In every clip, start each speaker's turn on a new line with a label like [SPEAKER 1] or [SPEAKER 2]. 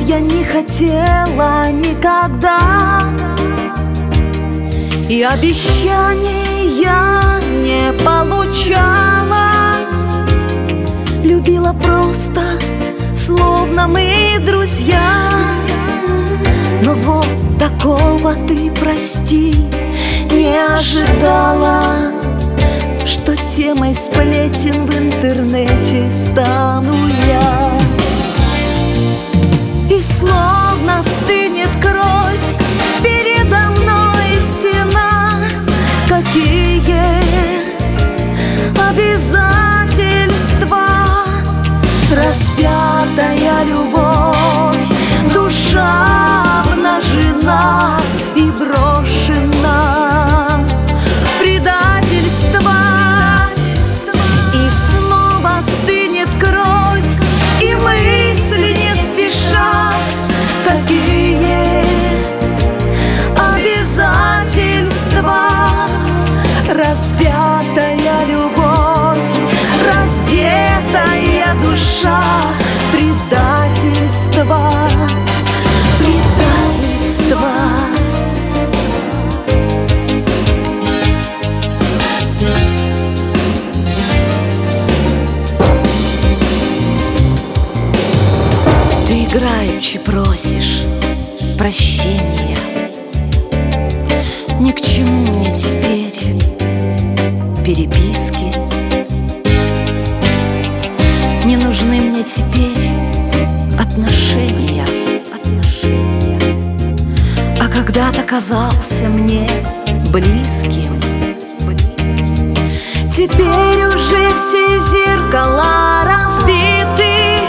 [SPEAKER 1] я не хотела никогда, и обещаний я не получала. Любила просто, словно мы друзья. Но вот такого ты, прости, не ожидала, что темой сплетен в интернете стану я. И словно стынет кровь передо мной стена. Какие обязательства, распятая любовь, душа обнажена и брошена. Предательство, и снова стынет кровь, и мысли не спешат. Какие обязательства, распятая любовь, раздетая душа. Предательство, предательство. Ты играючи просишь прощения. Ни к чему мне теперь переписки, не нужны мне теперь отношения. А когда-то казался мне близким. Теперь уже все зеркала разбиты,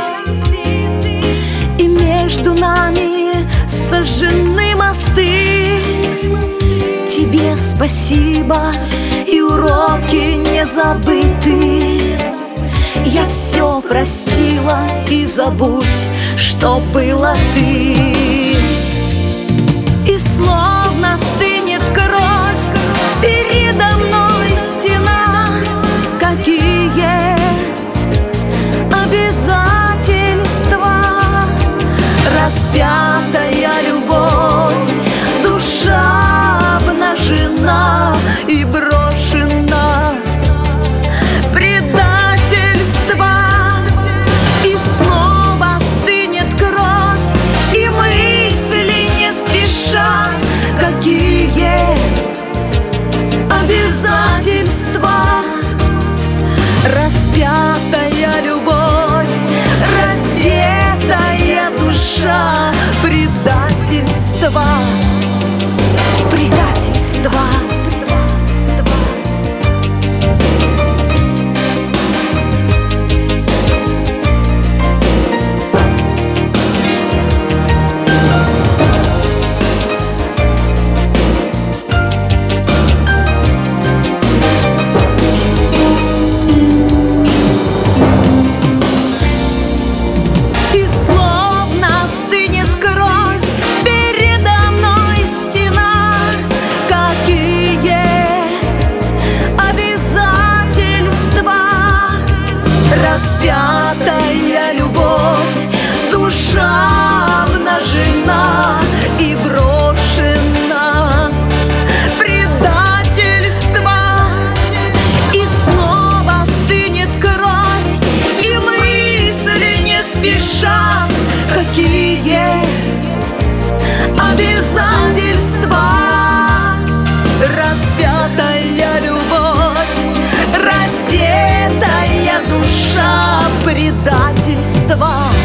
[SPEAKER 1] и между нами сожжены мосты. Тебе спасибо, и уроки не забыты. Я все простила, и забудь, что было ты. И словно стынет кровь передо мной стена. Какие обязательства, распятая любовь, душа обнажена и брошена. Предательство, и снова стынет кровь, и мысли не спешат. Какие обязательства, распятая любовь, раздетая душа. Предательство, предательство. Распятая любовь, душа обнажена и брошена. Предательство, и снова стынет кровь, и мысли не спешат. Какие обязательства, распятая любовь, раздетая душа. Предательство.